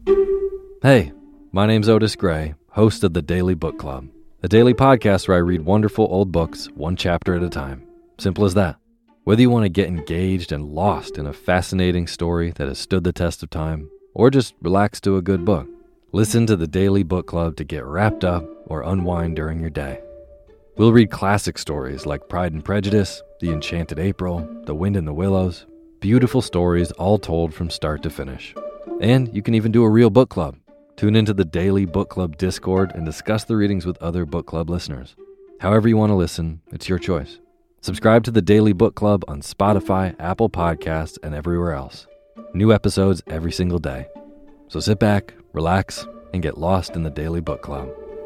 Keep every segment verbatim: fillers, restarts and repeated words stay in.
Hey, my name's Otis Gray, host of the Daily Book Club, a daily podcast where I read wonderful old books one chapter at a time. Simple as that. Whether you want to get engaged and lost in a fascinating story that has stood the test of time, or just relax to a good book, listen to the Daily Book Club to get wrapped up or unwind during your day. We'll read classic stories like Pride and Prejudice, The Enchanted April, The Wind in the Willows, beautiful stories all told from start to finish. And you can even do a real book club. Tune into the Daily Book Club Discord and discuss the readings with other book club listeners. However you want to listen, it's your choice. Subscribe to the Daily Book Club on Spotify, Apple Podcasts, and everywhere else. New episodes every single day. So sit back, relax, and get lost in the Daily Book Club.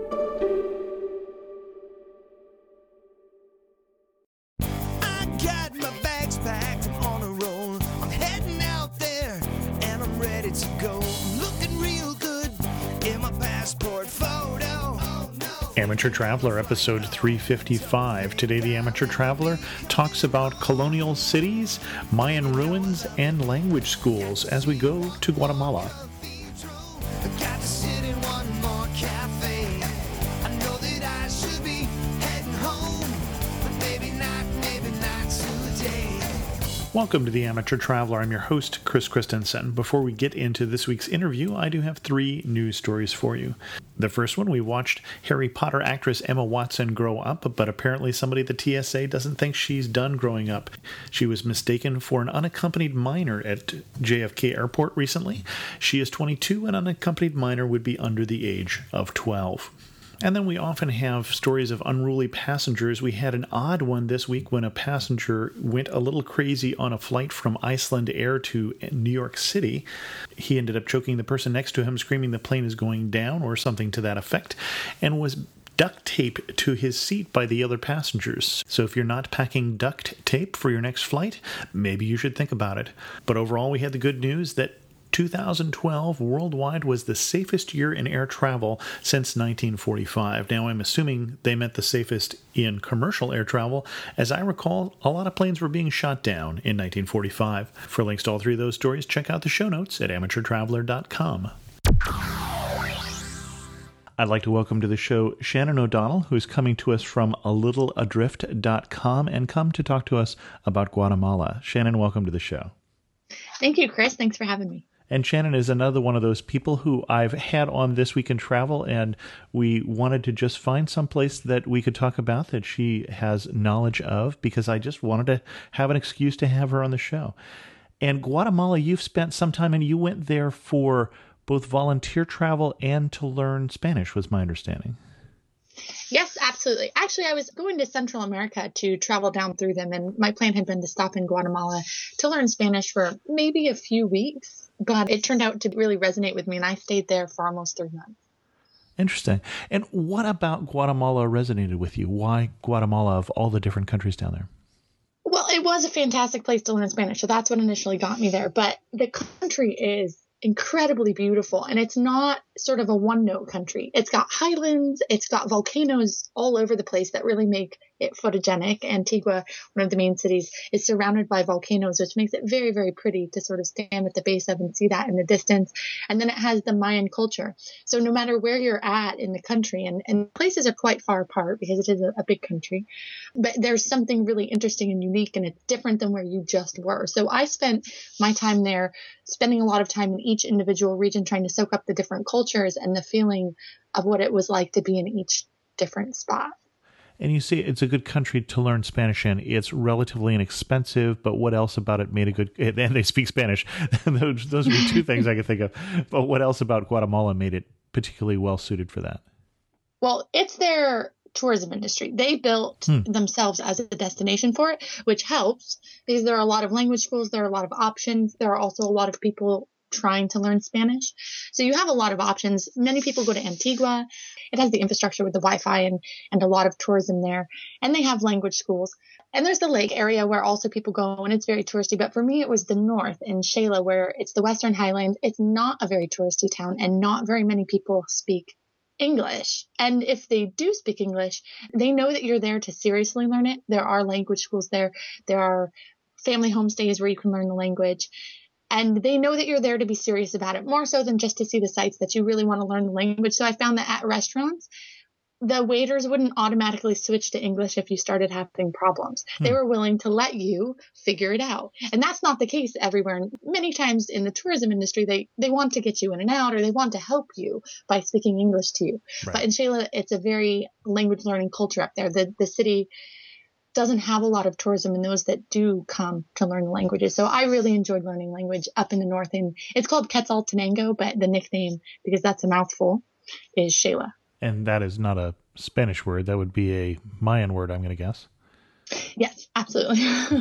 I got my bags packed, I'm on a roll. I'm heading out there, and I'm ready to go. I'm looking real good in my passport photo. Oh, no. Amateur Traveler, episode three fifty-five. Today, the Amateur Traveler talks about colonial cities, Mayan ruins, and language schools as we go to Guatemala. I got to sit in one more cafe. I know that I should be heading home, but maybe not, maybe not today. Welcome to the Amateur Traveler. I'm your host, Chris Christensen. Before we get into this week's interview, I do have three news stories for you. The first one, we watched Harry Potter actress Emma Watson grow up, but apparently somebody at the T S A doesn't think she's done growing up. She was mistaken for an unaccompanied minor at J F K Airport recently. She is twenty-two, and an unaccompanied minor would be under the age of twelve. And then we often have stories of unruly passengers. We had an odd one this week when a passenger went a little crazy on a flight from Iceland Air to New York City. He ended up choking the person next to him, screaming the plane is going down or something to that effect, and was duct tape to his seat by the other passengers. So if you're not packing duct tape for your next flight, maybe you should think about it. But overall, we had the good news that two thousand twelve worldwide was the safest year in air travel since nineteen forty-five. Now, I'm assuming they meant the safest in commercial air travel. As I recall, a lot of planes were being shot down in nineteen forty-five. For links to all three of those stories, check out the show notes at amateur traveler dot com. I'd like to welcome to the show Shannon O'Donnell, who's coming to us from a little adrift dot com and come to talk to us about Guatemala. Shannon, welcome to the show. Thank you, Chris. Thanks for having me. And Shannon is another one of those people who I've had on This Week in Travel, and we wanted to just find some place that we could talk about that she has knowledge of, because I just wanted to have an excuse to have her on the show. And Guatemala, you've spent some time, and you went there for both volunteer travel and to learn Spanish, was my understanding. Yes, absolutely. Actually, I was going to Central America to travel down through them, and my plan had been to stop in Guatemala to learn Spanish for maybe a few weeks, but it turned out to really resonate with me, and I stayed there for almost three months. Interesting. And what about Guatemala resonated with you? Why Guatemala of all the different countries down there? Well, it was a fantastic place to learn Spanish, so that's what initially got me there, but the country is incredibly beautiful, and it's not sort of a one-note country. It's got highlands, it's got volcanoes all over the place that really make it photogenic. Antigua, one of the main cities, is surrounded by volcanoes, which makes it very, very pretty to sort of stand at the base of and see that in the distance. And then it has the Mayan culture. So no matter where you're at in the country, and, and places are quite far apart because it is a, a big country, but there's something really interesting and unique, and it's different than where you just were. So I spent my time there spending a lot of time in each individual region trying to soak up the different cultures and the feeling of what it was like to be in each different spot. And you see, it's a good country to learn Spanish in. It's relatively inexpensive, but what else about it made a good... And they speak Spanish. those, those would be two things I could think of. But what else about Guatemala made it particularly well-suited for that? Well, it's their tourism industry. They built hmm. themselves as a destination for it, which helps because there are a lot of language schools. There are a lot of options. There are also a lot of people trying to learn Spanish. So you have a lot of options. Many people go to Antigua. It has the infrastructure with the Wi-Fi and, and a lot of tourism there. And they have language schools. And there's the lake area where also people go, and it's very touristy. But for me, it was the north in Shela, where it's the Western Highlands. It's not a very touristy town, and not very many people speak English. And if they do speak English, they know that you're there to seriously learn it. There are language schools there. There are family homestays where you can learn the language. And they know that you're there to be serious about it, more so than just to see the sights, that you really want to learn the language. So I found that at restaurants, the waiters wouldn't automatically switch to English if you started having problems. Hmm. They were willing to let you figure it out. And that's not the case everywhere. And many times in the tourism industry, they, they want to get you in and out, or they want to help you by speaking English to you. Right. But in Shayla, it's a very language learning culture up there. The, the city doesn't have a lot of tourism, and those that do come to learn languages. So I really enjoyed learning language up in the north. And it's called Quetzaltenango, but the nickname, because that's a mouthful, is Shayla. And that is not a Spanish word. That would be a Mayan word, I'm going to guess. Yes, absolutely.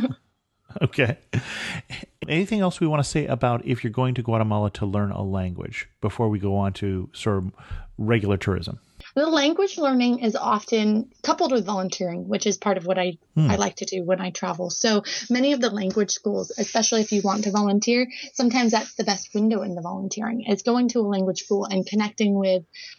Okay. Anything else we want to say about if you're going to Guatemala to learn a language before we go on to sort of regular tourism? The language learning is often coupled with volunteering, which is part of what I, hmm. I like to do when I travel. So many of the language schools, especially if you want to volunteer, sometimes that's the best window into volunteering, is going to a language school and connecting with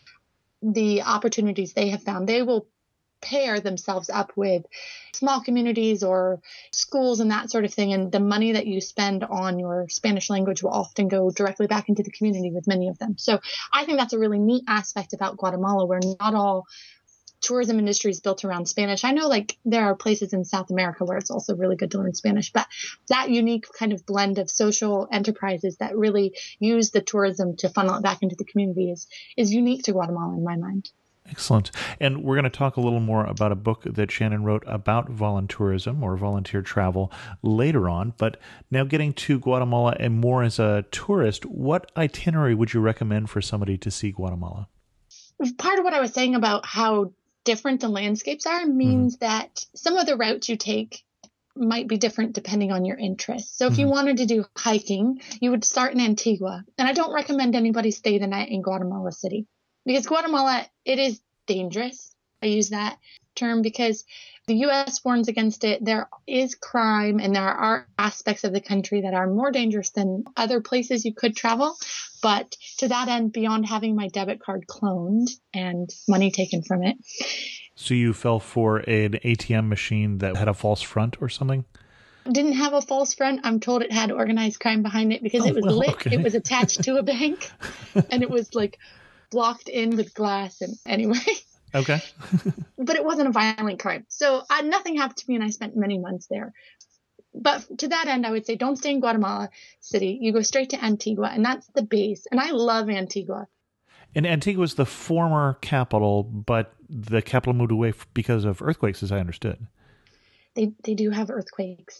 the opportunities they have found. They will pair themselves up with small communities or schools and that sort of thing. And the money that you spend on your Spanish language will often go directly back into the community with many of them. So I think that's a really neat aspect about Guatemala, where not all tourism industry is built around Spanish. I know like there are places in South America where it's also really good to learn Spanish, but that unique kind of blend of social enterprises that really use the tourism to funnel it back into the community is, is unique to Guatemala in my mind. Excellent. And we're going to talk a little more about a book that Shannon wrote about voluntourism or volunteer travel later on. But now getting to Guatemala and more as a tourist, what itinerary would you recommend for somebody to see Guatemala? Part of what I was saying about how different the landscapes are means mm-hmm. that some of the routes you take might be different depending on your interests. So if mm-hmm. you wanted to do hiking, you would start in Antigua. And I don't recommend anybody stay the night in Guatemala City, because Guatemala, it is dangerous. I use that term because the U S warns against it. There is crime and there are aspects of the country that are more dangerous than other places you could travel. But to that end, beyond having my debit card cloned and money taken from it. So you fell for an A T M machine that had a false front or something? Didn't have a false front. I'm told it had organized crime behind it because oh, it was well, lit. Okay. It was attached to a bank and it was like blocked in with glass. And anyway. Okay. But it wasn't a violent crime. So uh, nothing happened to me and I spent many months there. But to that end, I would say don't stay in Guatemala City. You go straight to Antigua, and that's the base. And I love Antigua. And Antigua is the former capital, but the capital moved away because of earthquakes, as I understood. They they do have earthquakes.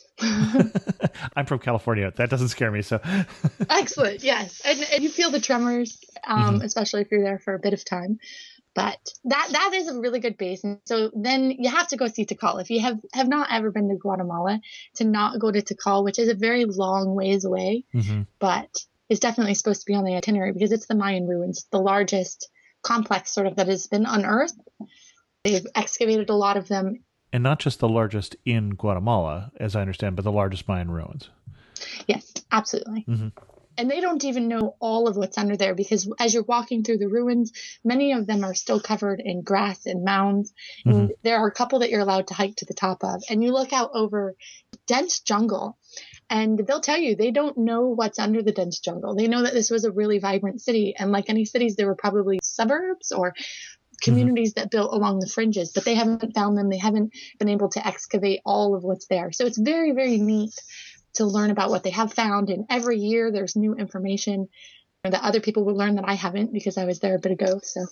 I'm from California. That doesn't scare me. So excellent. Yes. And, and you feel the tremors, um, mm-hmm. especially if you're there for a bit of time. But that that is a really good base. And so then you have to go see Tikal. If you have, have not ever been to Guatemala, to not go to Tikal, which is a very long ways away, mm-hmm. but it's definitely supposed to be on the itinerary because it's the Mayan ruins, the largest complex sort of that has been unearthed. They've excavated a lot of them. And not just the largest in Guatemala, as I understand, but the largest Mayan ruins. Yes, absolutely. Mm-hmm. And they don't even know all of what's under there because as you're walking through the ruins, many of them are still covered in grass and mounds. Mm-hmm. And there are a couple that you're allowed to hike to the top of. And you look out over dense jungle and they'll tell you they don't know what's under the dense jungle. They know that this was a really vibrant city. And like any cities, there were probably suburbs or communities mm-hmm. that built along the fringes, but they haven't found them. They haven't been able to excavate all of what's there. So it's very, very neat to learn about what they have found. And every year there's new information that other people will learn that I haven't because I was there a bit ago. So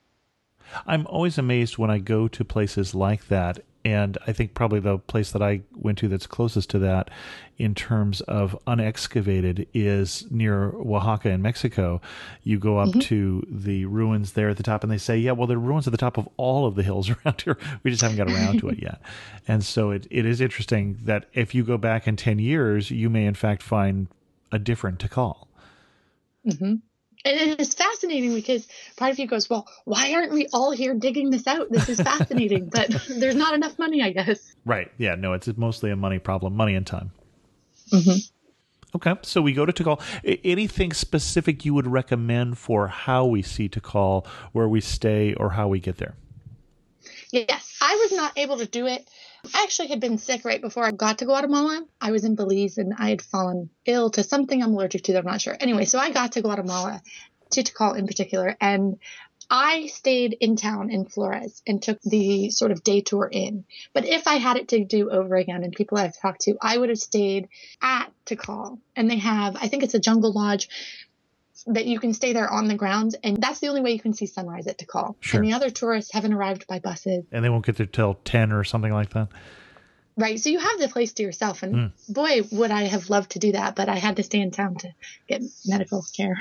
I'm always amazed when I go to places like that. And I think probably the place that I went to that's closest to that in terms of unexcavated is near Oaxaca in Mexico. You go up mm-hmm. to the ruins there at the top and they say, yeah, well, there are ruins at the top of all of the hills around here. We just haven't got around to it yet. And so it, it is interesting that if you go back in ten years, you may in fact find a different Tikal. Mm-hmm. And it is fascinating because part of you goes, well, why aren't we all here digging this out? This is fascinating, but there's not enough money, I guess. Right. Yeah, no, it's mostly a money problem, money and time. Mm-hmm. Okay, so we go to Tikal. Anything specific you would recommend for how we see Tikal, where we stay, or how we get there? Yes, I was not able to do it I actually had been sick right before I got to Guatemala. I was in Belize and I had fallen ill to something I'm allergic to that I'm not sure. Anyway, so I got to Guatemala, to Tikal in particular, and I stayed in town in Flores and took the sort of day tour in. But if I had it to do over again, and people I've talked to, I would have stayed at Tikal. And they have, I think it's a jungle lodge that you can stay there on the grounds. And that's the only way you can see sunrise at Tikal. Sure. And the other tourists haven't arrived by buses. And they won't get there till ten or something like that? Right. So you have the place to yourself. And Mm. boy, would I have loved to do that. But I had to stay in town to get medical care.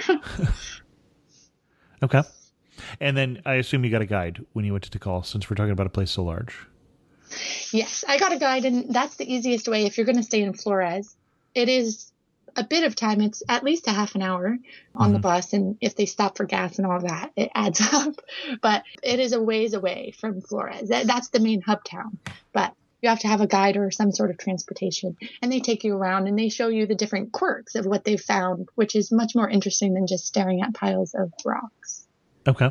Okay. And then I assume you got a guide when you went to Tikal, since we're talking about a place so large. Yes, I got a guide, and that's the easiest way if you're going to stay in Flores. It is a bit of time. It's at least a half an hour on the bus, and if they stop for gas and all that, it adds up. But it is a ways away from Flores. That, that's the main hub town. But you have to have a guide or some sort of transportation, and they take you around and they show you the different quirks of what they've found, which is much more interesting than just staring at piles of rocks. Okay.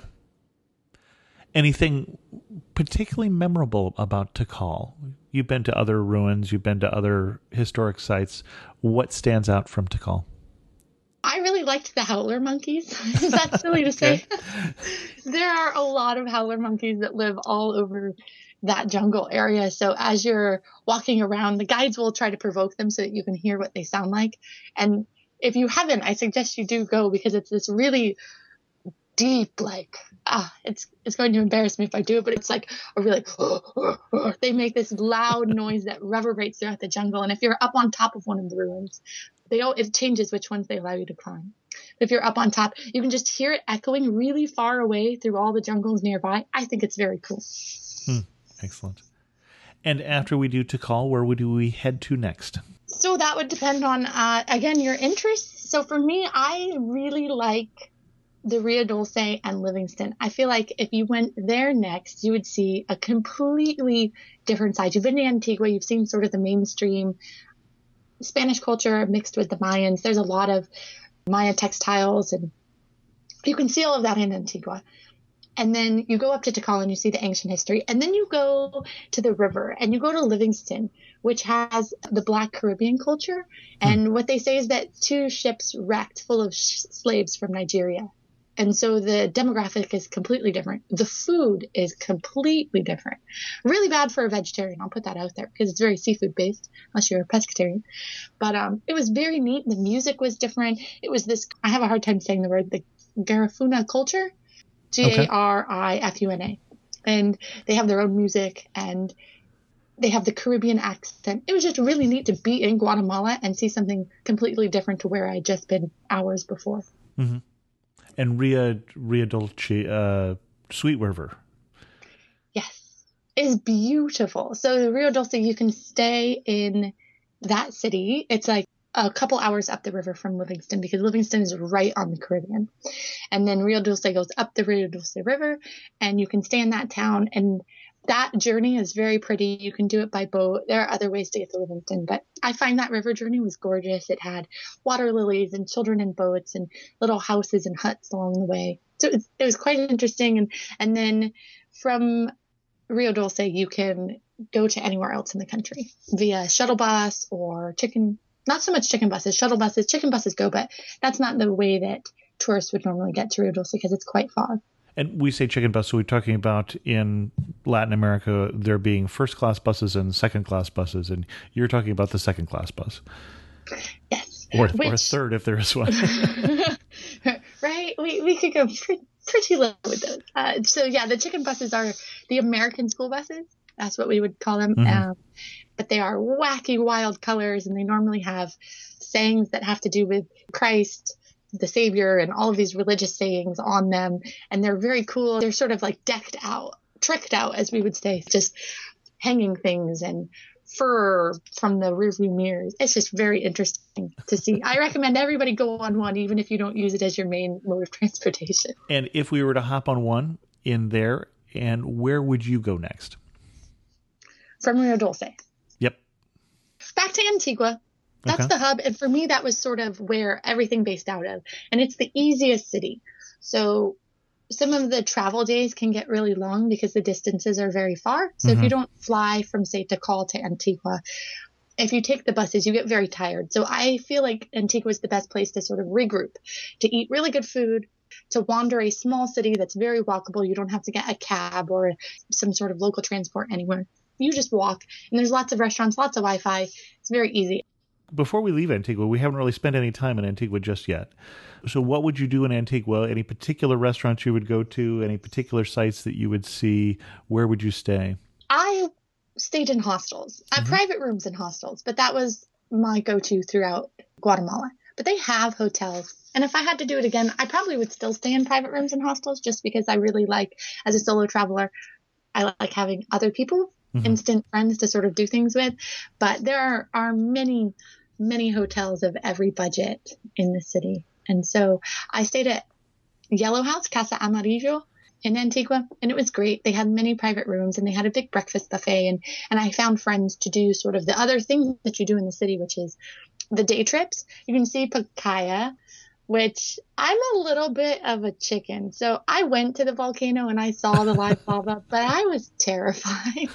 Anything particularly memorable about Tikal? You've been to other ruins, you've been to other historic sites. What stands out from Tikal? I really liked the howler monkeys. Is that silly to say? There are a lot of howler monkeys that live all over that jungle area. So as you're walking around, the guides will try to provoke them so that you can hear what they sound like. And if you haven't, I suggest you do go, because it's this really deep, like, ah, it's it's going to embarrass me if I do it, but it's like a really, they make this loud noise that reverberates throughout the jungle. And if you're up on top of one of the ruins, they don't, it changes which ones they allow you to climb. If you're up on top, you can just hear it echoing really far away through all the jungles nearby. I think it's very cool. Hmm. Excellent. And after we do Tikal, where would we head to next? So that would depend on, uh, again, your interests. So for me, I really like the Rio Dulce and Livingston. I feel like if you went there next, you would see a completely different side. You've been to Antigua, you've seen sort of the mainstream Spanish culture mixed with the Mayans. There's a lot of Maya textiles, and you can see all of that in Antigua. And then you go up to Tikal and you see the ancient history. And then you go to the river and you go to Livingston, which has the Black Caribbean culture. And what they say is that two ships wrecked full of sh- slaves from Nigeria. And so the demographic is completely different. The food is completely different. Really bad for a vegetarian. I'll put that out there because it's very seafood based, unless you're a pescatarian. But um, it was very neat. The music was different. It was this, I have a hard time saying the word, the Garifuna culture. G A R I F U N A. And they have their own music and they have the Caribbean accent. It was just really neat to be in Guatemala and see something completely different to where I'd just been hours before. Mm-hmm. And Rio, Rio Dulce, uh, Sweet River. Yes, is beautiful. So the Rio Dulce, you can stay in that city. It's like a couple hours up the river from Livingston, because Livingston is right on the Caribbean. And then Rio Dulce goes up the Rio Dulce River, and you can stay in that town. And that journey is very pretty. You can do it by boat. There are other ways to get to Livingston, but I find that river journey was gorgeous. It had water lilies and children in boats and little houses and huts along the way. So it was, it was quite interesting. And, and then from Rio Dulce, you can go to anywhere else in the country via shuttle bus or chicken, not so much chicken buses, shuttle buses, chicken buses go, but that's not the way that tourists would normally get to Rio Dulce because it's quite far. And we say chicken bus, so we're talking about in Latin America, there being first-class buses and second-class buses, and you're talking about the second-class bus. Yes. Or, Which, or a third, if there is one. Right? We we could go pretty, pretty low with those. Uh, so, yeah, the chicken buses are the American school buses. That's what we would call them. Mm-hmm. Um, but they are wacky, wild colors, and they normally have sayings that have to do with Christ, the Savior, and all of these religious sayings on them. And they're very cool. They're sort of like decked out, tricked out, as we would say, just hanging things and fur from the rearview mirrors. It's just very interesting to see. I recommend everybody go on one, even if you don't use it as your main mode of transportation. And if we were to hop on one in there, and where would you go next? From Rio Dulce. Yep. Back to Antigua. That's Okay. the hub. And for me, that was sort of where everything based out of. And it's the easiest city. So some of the travel days can get really long because the distances are very far. So Mhm. if you don't fly from, say, Tikal to Antigua, if you take the buses, you get very tired. So I feel like Antigua is the best place to sort of regroup, to eat really good food, to wander a small city that's very walkable. You don't have to get a cab or some sort of local transport anywhere. You just walk, and there's lots of restaurants, lots of Wi-Fi. It's very easy. Before we leave Antigua, we haven't really spent any time in Antigua just yet. So what would you do in Antigua? Any particular restaurants you would go to? Any particular sites that you would see? Where would you stay? I stayed in hostels, uh, Mhm. private rooms in hostels, but that was my go-to throughout Guatemala. But they have hotels. And if I had to do it again, I probably would still stay in private rooms and hostels just because I really like, as a solo traveler, I like having other people, Mhm. instant friends to sort of do things with. But there are, are many, many hotels of every budget in the city. And so I stayed at Yellow House, Casa Amarillo in Antigua, and it was great. They had many private rooms and they had a big breakfast buffet. And, and I found friends to do sort of the other things that you do in the city, which is the day trips. You can see Pacaya, which I'm a little bit of a chicken. So I went to the volcano and I saw the live lava, but I was terrified.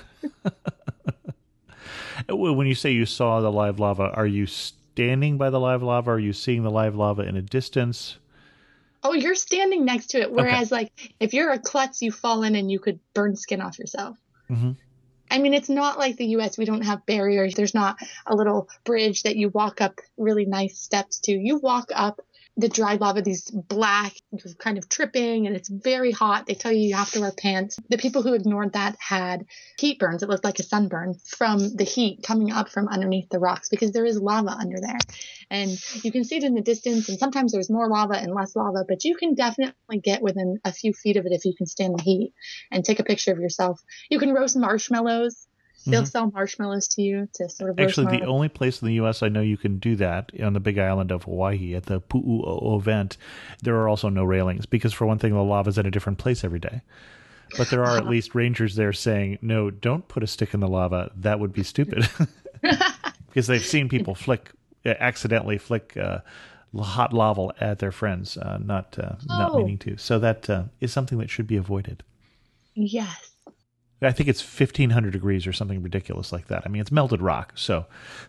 When you say you saw the live lava, are you standing by the live lava? Are you seeing the live lava in a distance? Oh, you're standing next to it. Whereas, like, if you're a klutz, you fall in and you could burn skin off yourself. Mm-hmm. I mean, it's not like the U S. We don't have barriers. There's not a little bridge that you walk up really nice steps to. You walk up the dried lava, these black, kind of tripping, and it's very hot. They tell you you have to wear pants. The people who ignored that had heat burns. It looked like a sunburn from the heat coming up from underneath the rocks because there is lava under there. And you can see it in the distance, and sometimes there's more lava and less lava, but you can definitely get within a few feet of it if you can stand the heat and take a picture of yourself. You can roast marshmallows. They'll Mhm. sell marshmallows to you to sort of roast Actually, the marshmallows. only place in the U S I know you can do that on the big island of Hawaii at the Pu'u'o event, there are also no railings because, for one thing, the lava is at a different place every day. But there are at least rangers there saying, no, don't put a stick in the lava. That would be stupid. Because they've seen people flick, uh, accidentally flick uh, hot lava at their friends, uh, not uh, not Oh. meaning to. So that uh, is something that should be avoided. Yes. I think it's fifteen hundred degrees or something ridiculous like that. I mean, it's melted rock, so...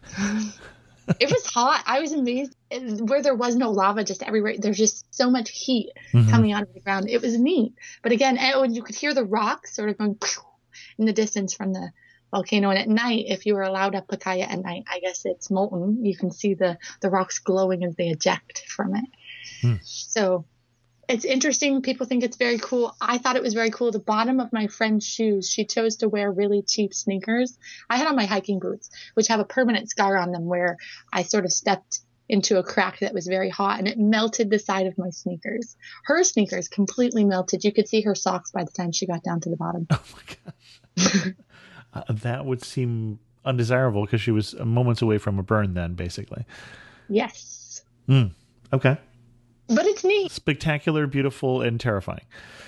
It was hot. I was amazed where there was no lava just everywhere. There's just so much heat Mhm. coming out of the ground. It was neat. But again, and when you could hear the rocks sort of going in the distance from the volcano. And at night, if you were allowed up Pacaya at night, I guess it's molten. You can see the, the rocks glowing as they eject from it. Hmm. So it's interesting. People think it's very cool. I thought it was very cool. The bottom of my friend's shoes, she chose to wear really cheap sneakers. I had on my hiking boots, which have a permanent scar on them where I sort of stepped into a crack that was very hot and it melted the side of my sneakers. Her sneakers completely melted. You could see her socks by the time she got down to the bottom. Oh, my gosh. uh, that would seem undesirable because she was moments away from a burn then, basically. Yes. Mm. Okay. But it's neat. Spectacular, beautiful, and terrifying.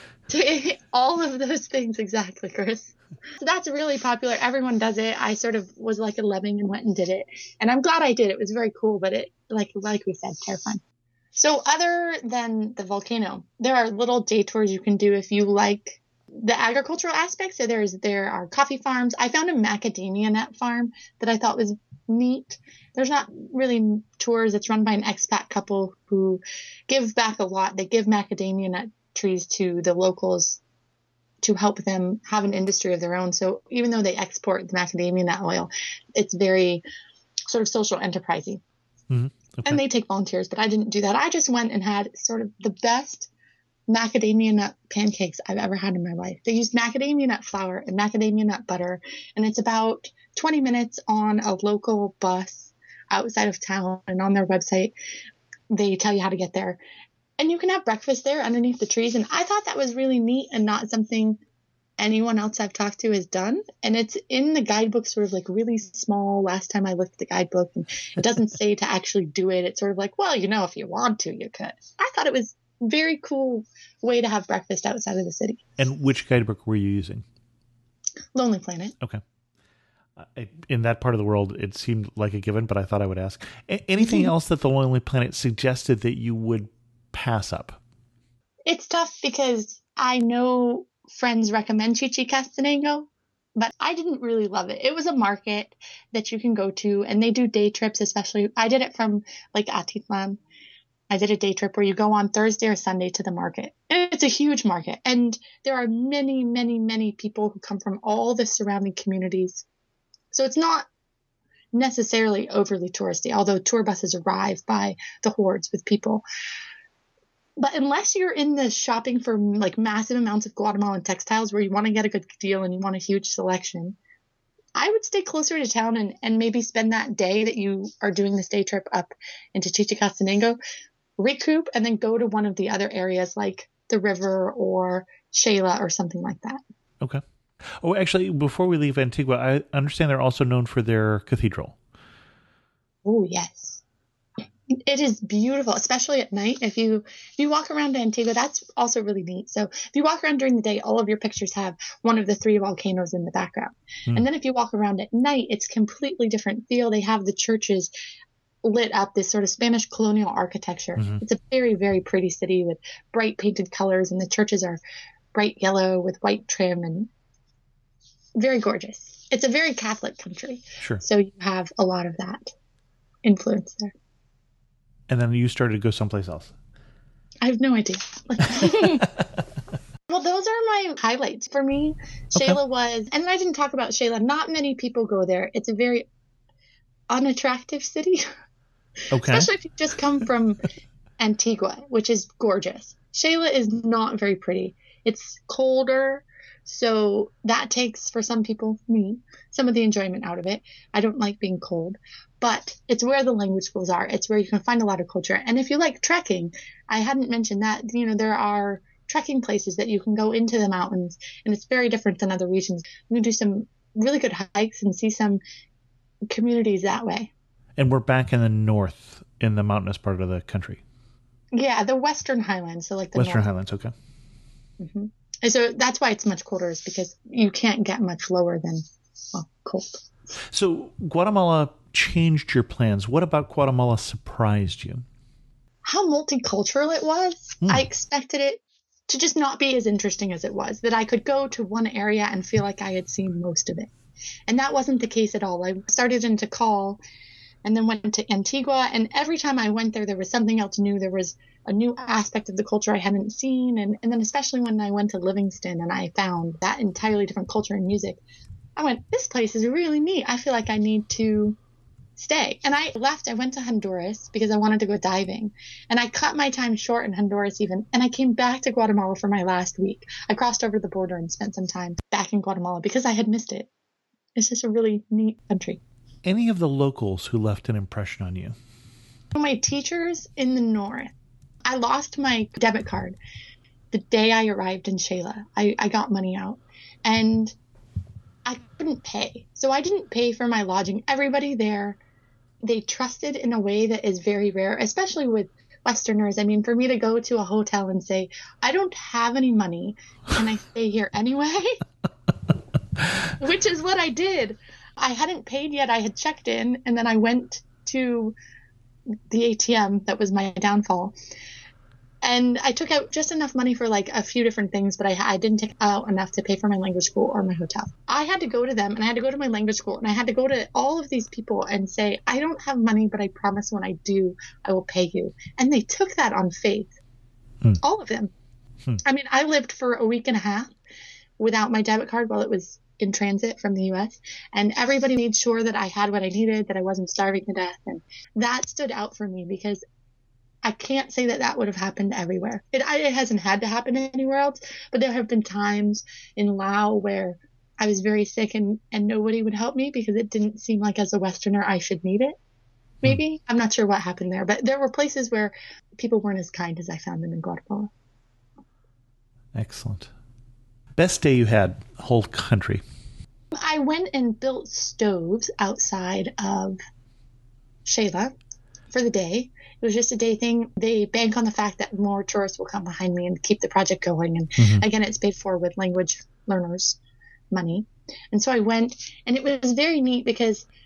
All of those things, exactly, Chris. So that's really popular. Everyone does it. I sort of was like a lemming and went and did it. And I'm glad I did. It was very cool, but it, like like we said, terrifying. So other than the volcano, there are little day tours you can do if you like the agricultural aspect. So there's there are coffee farms. I found a macadamia nut farm that I thought was neat. There's not really tours. It's run by an expat couple who give back a lot. They give macadamia nut trees to the locals to help them have an industry of their own. So even though they export the macadamia nut oil, it's very sort of social enterprising. Mm-hmm. Okay. And they take volunteers, but I didn't do that. I just went and had sort of the best macadamia nut pancakes I've ever had in my life. They used macadamia nut flour and macadamia nut butter, and it's about twenty minutes on a local bus outside of town, and on their website they tell you how to get there. And you can have breakfast there underneath the trees, and I thought that was really neat and not something anyone else I've talked to has done. And it's in the guidebook, sort of like really small. Last time I looked at the guidebook, and it doesn't say to actually do it. It's sort of like, well, you know, if you want to, you could. I thought it was a very cool way to have breakfast outside of the city. And which guidebook were you using? Lonely Planet. Okay. I, in that part of the world, it seemed like a given, but I thought I would ask. A- anything else that the Lonely Planet suggested that you would pass up? It's tough because I know friends recommend Chichicastenango, but I didn't really love it. It was a market that you can go to, and they do day trips, especially. I did it from like Atitlan. I did a day trip where you go on Thursday or Sunday to the market. And it's a huge market. And there are many, many, many people who come from all the surrounding communities. So it's not necessarily overly touristy, although tour buses arrive by the hordes with people. But unless you're in the shopping for like massive amounts of Guatemalan textiles where you want to get a good deal and you want a huge selection, I would stay closer to town and, and maybe spend that day that you are doing this day trip up into Chichicastenango, recoup, and then go to one of the other areas like the river or Xela or something like that. Okay. Oh, actually, before we leave Antigua, I understand they're also known for their cathedral. Oh, yes. It is beautiful, especially at night. If you if you walk around Antigua, that's also really neat. So if you walk around during the day, all of your pictures have one of the three volcanoes in the background. Hmm. And then if you walk around at night, it's completely different feel. They have the churches lit up, this sort of Spanish colonial architecture. Mm-hmm. It's a very, very pretty city with bright painted colors, and the churches are bright yellow with white trim and very gorgeous. It's a very Catholic country. Sure. So you have a lot of that influence there. And then you started to go someplace else. I have no idea. Well, those are my highlights for me. Okay. Xela was, and I didn't talk about Xela. Not many people go there. It's a very unattractive city. Okay. Especially if you just come from Antigua, which is gorgeous. Xela is not very pretty. It's colder. So that takes, for some people, me, some of the enjoyment out of it. I don't like being cold, but it's where the language schools are. It's where you can find a lot of culture. And if you like trekking, I hadn't mentioned that, you know, there are trekking places that you can go into the mountains, and it's very different than other regions. You can do some really good hikes and see some communities that way. And we're back in the north, in the mountainous part of the country. Yeah, the Western Highlands. So like the Western north. Highlands, okay. Mm-hmm. And so that's why it's much colder, is because you can't get much lower than, well, cold. So Guatemala changed your plans. What about Guatemala surprised you? How multicultural it was. Mm. I expected it to just not be as interesting as it was, that I could go to one area and feel like I had seen most of it. And that wasn't the case at all. I started in Tikal and then went to Antigua, and every time I went there, there was something else new. There was a new aspect of the culture I hadn't seen. And, and then especially when I went to Livingston and I found that entirely different culture and music, I went, this place is really neat. I feel like I need to stay. And I left. I went to Honduras because I wanted to go diving. And I cut my time short in Honduras even. And I came back to Guatemala for my last week. I crossed over the border and spent some time back in Guatemala because I had missed it. It's just a really neat country. Any of the locals who left an impression on you? My teachers in the north. I lost my debit card the day I arrived in Xela. I, I got money out and I couldn't pay. So I didn't pay for my lodging. Everybody there, they trusted in a way that is very rare, especially with Westerners. I mean, for me to go to a hotel and say, I don't have any money, can I stay here anyway? Which is what I did. I hadn't paid yet. I had checked in, and then I went to the A T M. That was my downfall. And I took out just enough money for like a few different things, but I, I didn't take out enough to pay for my language school or my hotel. I had to go to them, and I had to go to my language school, and I had to go to all of these people and say, I don't have money, but I promise when I do, I will pay you. And they took that on faith. Hmm. All of them. Hmm. I mean, I lived for a week and a half without my debit card while it was in transit from the U S, and everybody made sure that I had what I needed, that I wasn't starving to death. And that stood out for me because I can't say that that would have happened everywhere. It, it hasn't had to happen anywhere else, but there have been times in Laos where I was very sick and, and nobody would help me because it didn't seem like as a Westerner I should need it. Maybe. Hmm. I'm not sure what happened there, but there were places where people weren't as kind as I found them in Guatemala. Excellent. Best day you had, whole country? I went and built stoves outside of Xela for the day. It was just a day thing. They bank on the fact that more tourists will come behind me and keep the project going. And mm-hmm. again, it's paid for with language learners' money. And so I went, and it was very neat because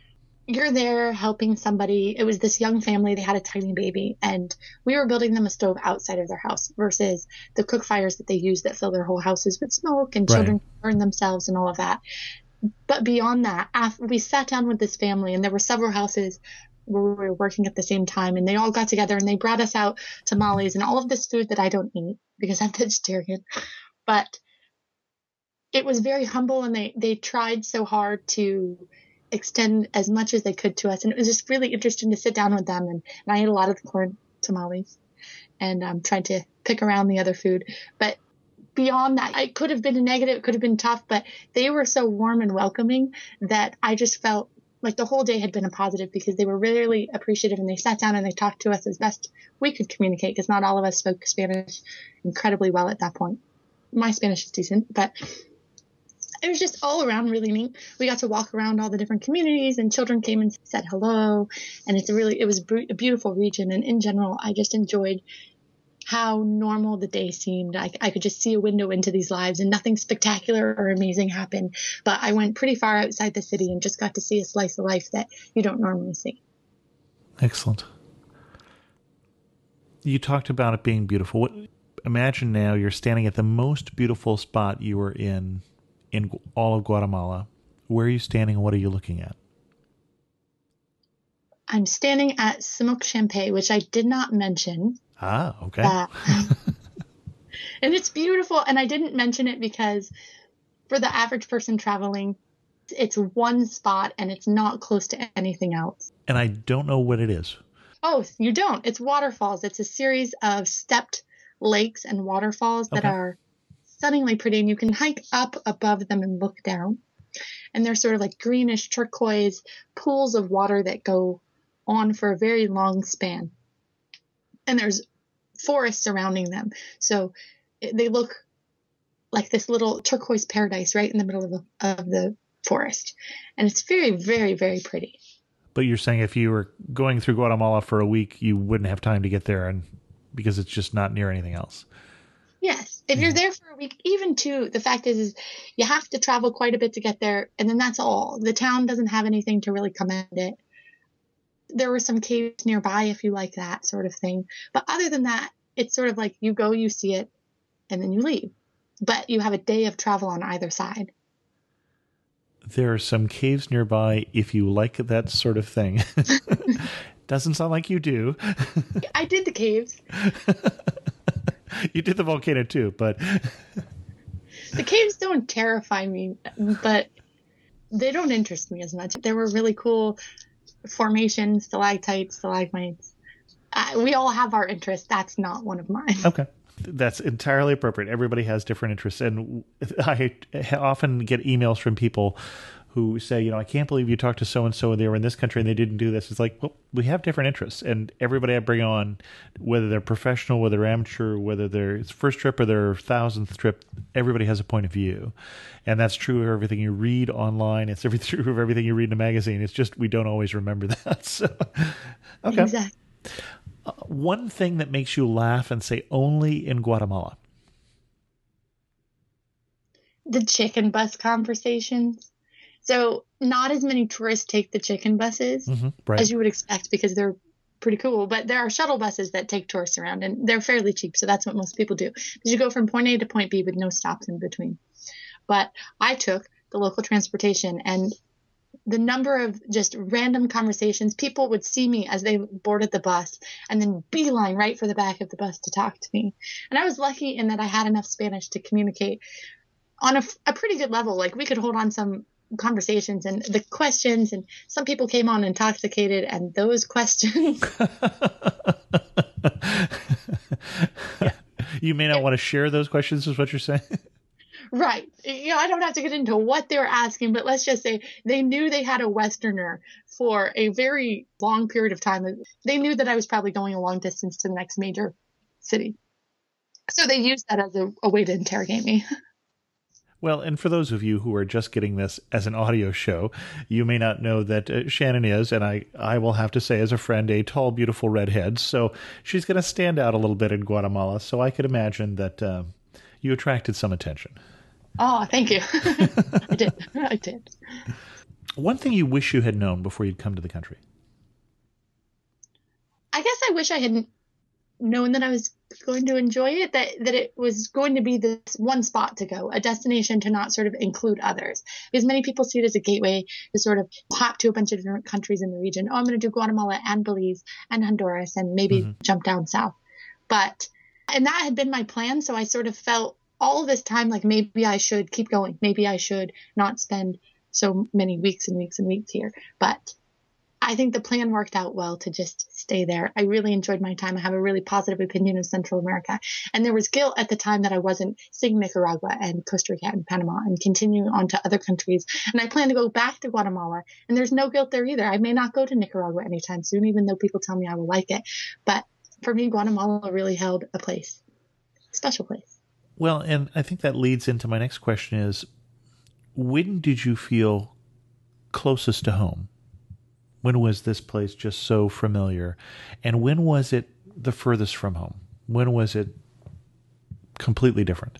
you're there helping somebody. It was this young family. They had a tiny baby, and we were building them a stove outside of their house versus the cook fires that they use that fill their whole houses with smoke and children Right. burn themselves and all of that. But beyond that, after we sat down with this family, and there were several houses where we were working at the same time, and they all got together and they brought us out tamales and all of this food that I don't eat because I'm vegetarian. But it was very humble, and they, they tried so hard to extend as much as they could to us. And it was just really interesting to sit down with them. And, and I ate a lot of the corn tamales and um, tried to pick around the other food. But beyond that, it could have been a negative, it could have been tough, but they were so warm and welcoming that I just felt like the whole day had been a positive because they were really appreciative, and they sat down and they talked to us as best we could communicate because not all of us spoke Spanish incredibly well at that point. My Spanish is decent, but it was just all around really neat. We got to walk around all the different communities, and children came and said hello. And it's a really, it was a beautiful region. And in general, I just enjoyed how normal the day seemed. I, I could just see a window into these lives, and nothing spectacular or amazing happened. But I went pretty far outside the city and just got to see a slice of life that you don't normally see. Excellent. You talked about it being beautiful. What, imagine now you're standing at the most beautiful spot you were in in all of Guatemala. Where are you standing and what are you looking at? I'm standing at Semoc Champey, which I did not mention. Ah, okay. Uh, and it's beautiful. And I didn't mention it because for the average person traveling, it's one spot and it's not close to anything else. And I don't know what it is. Oh, you don't. It's waterfalls. It's a series of stepped lakes and waterfalls that Okay. are stunningly pretty, and you can hike up above them and look down. And they're sort of like greenish turquoise pools of water that go on for a very long span. And there's forests surrounding them. So it, they look like this little turquoise paradise right in the middle of the, of the forest. And it's very, very, very pretty. But you're saying if you were going through Guatemala for a week, you wouldn't have time to get there, and because it's just not near anything else. Yes. If you're there for a week, even two, the fact is, is you have to travel quite a bit to get there. And then that's all. The town doesn't have anything to really commend it. There were some caves nearby if you like that sort of thing. But other than that, it's sort of like you go, you see it, and then you leave. But you have a day of travel on either side. There are some caves nearby if you like that sort of thing. Doesn't sound like you do. I did the caves. You did the volcano too, but The caves don't terrify me, but they don't interest me as much. There were really cool formations, stalactites, stalagmites. Uh, we all have our interests. That's not one of mine. okay. That's entirely appropriate. Everybody has different interests. And I often get emails from people who say, you know, I can't believe you talked to so-and-so, they were in this country and they didn't do this. It's like, well, we have different interests. And everybody I bring on, whether they're professional, whether they're amateur, whether they're it's first trip or their thousandth trip, everybody has a point of view. And that's true of everything you read online. It's every, true of everything you read in a magazine. It's just we don't always remember that. So, okay. Exactly. Uh, one thing that makes you laugh and say only in Guatemala. The chicken bus conversations. So not as many tourists take the chicken buses Mm-hmm, right. as you would expect because they're pretty cool. But there are shuttle buses that take tourists around, and they're fairly cheap. So that's what most people do. Because you go from point A to point B with no stops in between. But I took the local transportation, and the number of just random conversations, people would see me as they boarded the bus and then beeline right for the back of the bus to talk to me. And I was lucky in that I had enough Spanish to communicate on a, a pretty good level. Like we could hold on some conversations and the questions, and some people came on intoxicated, and those questions. Yeah. You may not want to share those questions, is what you're saying. Right. You know, I don't have to get into what they were asking, but let's just say they knew they had a Westerner for a very long period of time. They knew that I was probably going a long distance to the next major city. So they used that as a, a way to interrogate me. Well, and for those of you who are just getting this as an audio show, you may not know that uh, Shannon is, and I, I will have to say as a friend, a tall, beautiful redhead. So she's going to stand out a little bit in Guatemala. So I could imagine that uh, you attracted some attention. Oh, thank you. I did. I did. One thing you wish you had known before you'd come to the country? I guess I wish I had known that I was going to enjoy it, that, that it was going to be this one spot to go, a destination to not sort of include others. Because many people see it as a gateway to sort of hop to a bunch of different countries in the region. Oh, I'm going to do Guatemala and Belize and Honduras and maybe mm-hmm. jump down south. But, and that had been my plan. So I sort of felt all of this time like maybe I should keep going. Maybe I should not spend so many weeks and weeks and weeks here. But I think the plan worked out well to just stay there. I really enjoyed my time. I have a really positive opinion of Central America. And there was guilt at the time that I wasn't seeing Nicaragua and Costa Rica and Panama and continuing on to other countries. And I plan to go back to Guatemala. And there's no guilt there either. I may not go to Nicaragua anytime soon, even though people tell me I will like it. But for me, Guatemala really held a place, a special place. Well, and I think that leads into my next question is, when did you feel closest to home? When was this place just so familiar? And when was it the furthest from home? When was it completely different?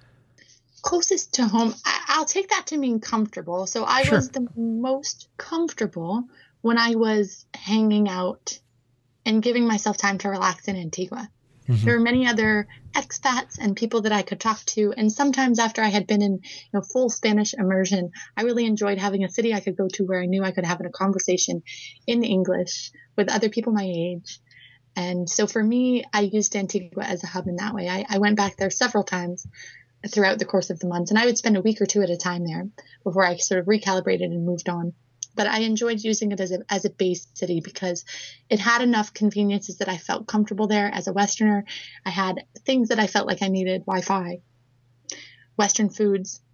Closest to home, I'll take that to mean comfortable. So I sure. was the most comfortable when I was hanging out and giving myself time to relax in Antigua. Mm-hmm. There were many other expats and people that I could talk to. And sometimes after I had been in you know, full Spanish immersion, I really enjoyed having a city I could go to where I knew I could have a conversation in English with other people my age. And so for me, I used Antigua as a hub in that way. I, I went back there several times throughout the course of the months, and I would spend a week or two at a time there before I sort of recalibrated and moved on. But I enjoyed using it as a as a base city because it had enough conveniences that I felt comfortable there as a Westerner. I had things that I felt like I needed, Wi-Fi, Western foods.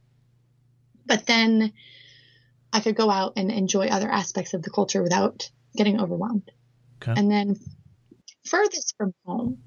But then I could go out and enjoy other aspects of the culture without getting overwhelmed. Okay. And then furthest from home,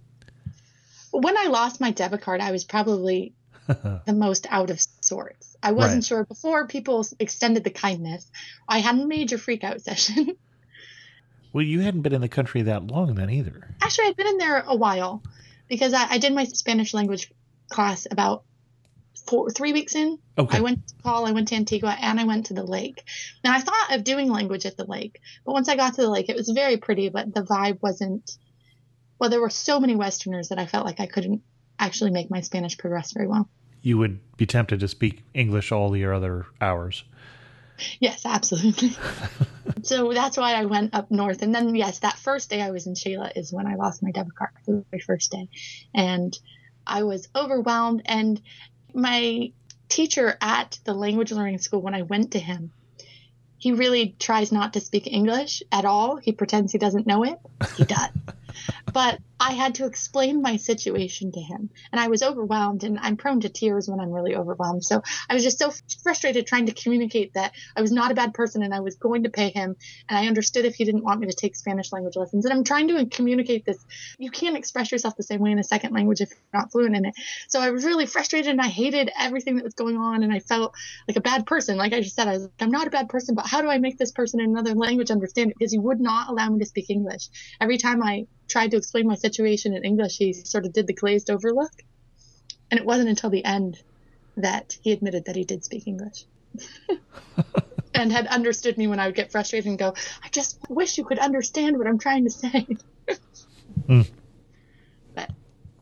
when I lost my debit card, I was probably the most out of sorts. I wasn't right. sure before people extended the kindness. I had a major freak out session. Well, you hadn't been in the country that long then either. Actually, I'd been in there a while because I, I did my Spanish language class about four, three weeks in. Okay. I went to Paul, I went to Antigua, and I went to the lake. Now, I thought of doing language at the lake, but once I got to the lake, it was very pretty, but the vibe wasn't, well, there were so many Westerners that I felt like I couldn't actually make my Spanish progress very well. You would be tempted to speak English all your other hours. Yes, absolutely. So that's why I went up north. And then, yes, that first day I was in Sheila is when I lost my debit card, the very first day. And I was overwhelmed. And my teacher at the language learning school, when I went to him, he really tries not to speak English at all. He pretends he doesn't know it. He does. But I had to explain my situation to him, and I was overwhelmed, and I'm prone to tears when I'm really overwhelmed. So I was just so frustrated trying to communicate that I was not a bad person and I was going to pay him, and I understood if he didn't want me to take Spanish language lessons. And I'm trying to communicate this. You can't express yourself the same way in a second language if you're not fluent in it. So I was really frustrated, and I hated everything that was going on, and I felt like a bad person. Like I just said, I was like, I'm not a bad person, but how do I make this person in another language understand it? Because he would not allow me to speak English. Every time I tried to explain my situation in English, he sort of did the glazed over look. And it wasn't until the end that he admitted that he did speak English and had understood me when I would get frustrated and go, I just wish you could understand what I'm trying to say. mm. But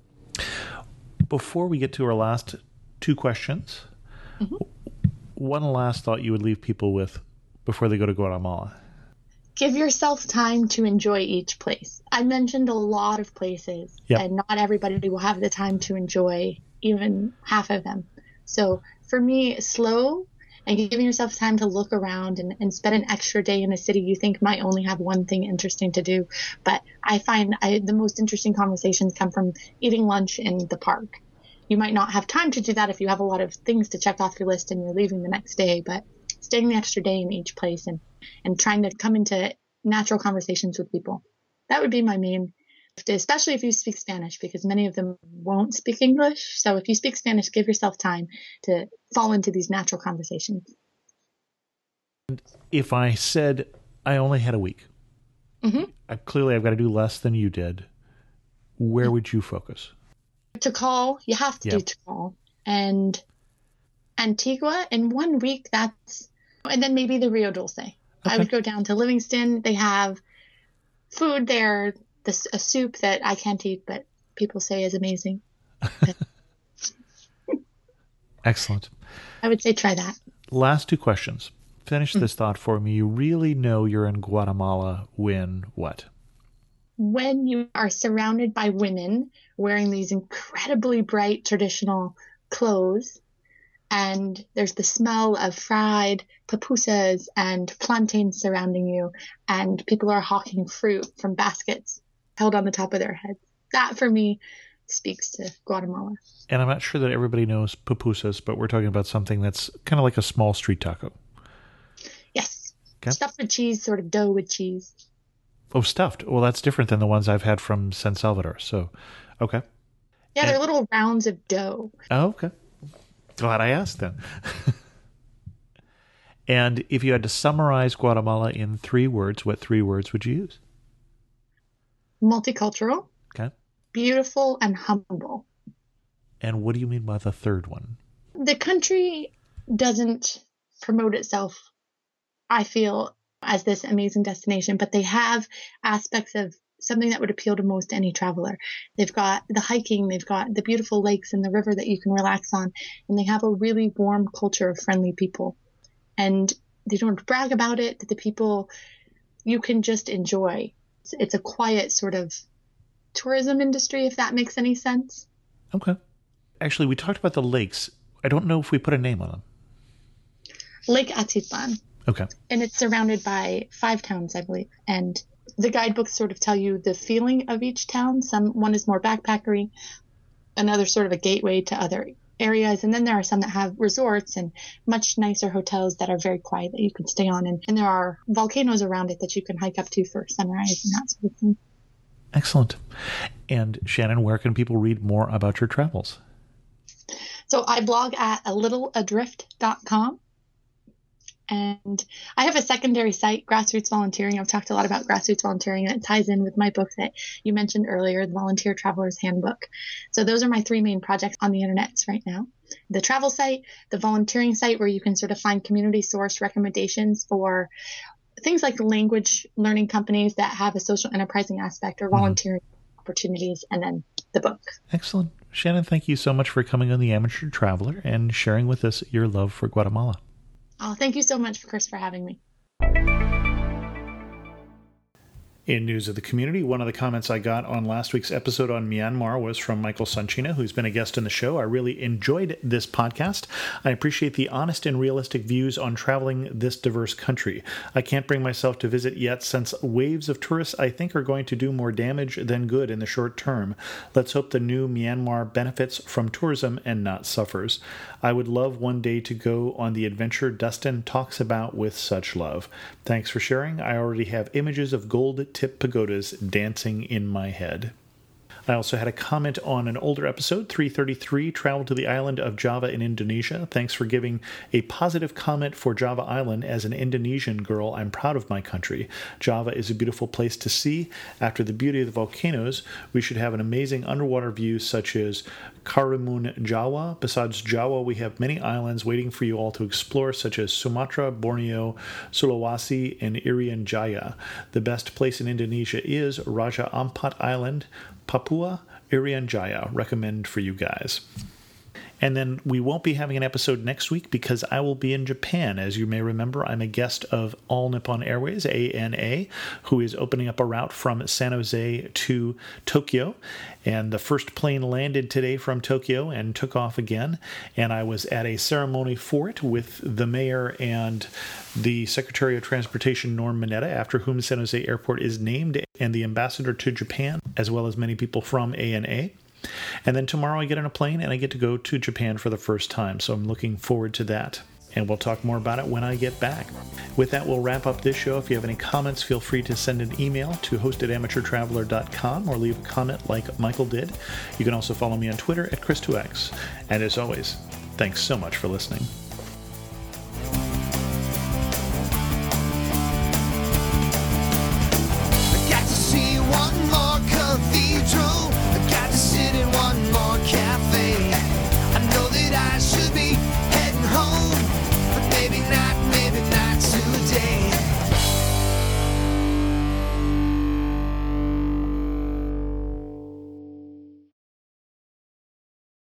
before we get to our last two questions, mm-hmm. one last thought you would leave people with before they go to Guatemala. Give yourself time to enjoy each place. I mentioned a lot of places, yep. and not everybody will have the time to enjoy even half of them. So for me, slow and giving yourself time to look around and, and spend an extra day in a city you think might only have one thing interesting to do. But I find I, the most interesting conversations come from eating lunch in the park. You might not have time to do that if you have a lot of things to check off your list and you're leaving the next day, but staying the extra day in each place and, and trying to come into natural conversations with people. That would be my main, especially if you speak Spanish, because many of them won't speak English. So if you speak Spanish, give yourself time to fall into these natural conversations. If I said I only had a week, mm-hmm. I, clearly I've got to do less than you did, where mm-hmm. would you focus? Tikal, you have to yep. do Tikal. And Antigua, in one week, that's And then maybe the Rio Dulce. Okay. I would go down to Livingston. They have food there, this, a soup that I can't eat, but people say is amazing. Excellent. I would say try that. Last two questions. Finish this thought for me. You really know you're in Guatemala when what? When you are surrounded by women wearing these incredibly bright traditional clothes, and there's the smell of fried pupusas and plantains surrounding you, and people are hawking fruit from baskets held on the top of their heads. That, for me, speaks to Guatemala. And I'm not sure that everybody knows pupusas, but we're talking about something that's kind of like a small street taco. Yes. Okay. Stuffed with cheese, sort of dough with cheese. Oh, stuffed. Well, that's different than the ones I've had from San Salvador. So, okay. Yeah, and, they're little rounds of dough. Oh, okay. Glad I asked then. And if you had to summarize Guatemala in three words, what three words would you use? Multicultural. Okay. Beautiful and humble. And what do you mean by the third one? The country doesn't promote itself, I feel, as this amazing destination, but they have aspects of something that would appeal to most any traveler. They've got the hiking, they've got the beautiful lakes and the river that you can relax on, and they have a really warm culture of friendly people. And they don't brag about it, the people you can just enjoy. It's, it's a quiet sort of tourism industry, if that makes any sense. Okay. Actually, we talked about the lakes. I don't know if we put a name on them. Lake Atitlan. Okay. And it's surrounded by five towns, I believe. And the guidebooks sort of tell you the feeling of each town. Some one is more backpackery, another sort of a gateway to other areas. And then there are some that have resorts and much nicer hotels that are very quiet that you can stay on. And, and there are volcanoes around it that you can hike up to for sunrise and that sort of thing. Excellent. And Shannon, where can people read more about your travels? So I blog at a little adrift dot com. And I have a secondary site, Grassroots Volunteering. I've talked a lot about grassroots volunteering, and it ties in with my book that you mentioned earlier, the Volunteer Traveler's Handbook. So those are my three main projects on the internet right now. The travel site, the volunteering site, where you can sort of find community-sourced recommendations for things like language learning companies that have a social enterprising aspect or volunteering mm-hmm. opportunities, and then the book. Excellent. Shannon, thank you so much for coming on The Amateur Traveler and sharing with us your love for Guatemala. Oh, thank you so much, Chris, for having me. In news of the community, one of the comments I got on last week's episode on Myanmar was from Michael Sanchina, who's been a guest in the show. I really enjoyed this podcast. I appreciate the honest and realistic views on traveling this diverse country. I can't bring myself to visit yet since waves of tourists I think are going to do more damage than good in the short term. Let's hope the new Myanmar benefits from tourism and not suffers. I would love one day to go on the adventure Dustin talks about with such love. Thanks for sharing. I already have images of gold tip pagodas dancing in my head. I also had a comment on an older episode, three thirty-three, Travel to the Island of Java in Indonesia. Thanks for giving a positive comment for Java Island. As an Indonesian girl, I'm proud of my country. Java is a beautiful place to see. After the beauty of the volcanoes, we should have an amazing underwater view such as Karimun Jawa. Besides Jawa, we have many islands waiting for you all to explore, such as Sumatra, Borneo, Sulawesi, and Irian Jaya. The best place in Indonesia is Raja Ampat Island, Papua, Irian Jaya. Recommend for you guys. And then we won't be having an episode next week because I will be in Japan. As you may remember, I'm a guest of All Nippon Airways, A N A, who is opening up a route from San Jose to Tokyo. And the first plane landed today from Tokyo and took off again. And I was at a ceremony for it with the mayor and the Secretary of Transportation, Norm Mineta, after whom San Jose Airport is named, and the ambassador to Japan, as well as many people from A N A. And then tomorrow I get on a plane and I get to go to Japan for the first time. So I'm looking forward to that. And we'll talk more about it when I get back. With that, we'll wrap up this show. If you have any comments, feel free to send an email to host at amateur traveler dot com or leave a comment like Michael did. You can also follow me on Twitter at Chris two X. And as always, thanks so much for listening.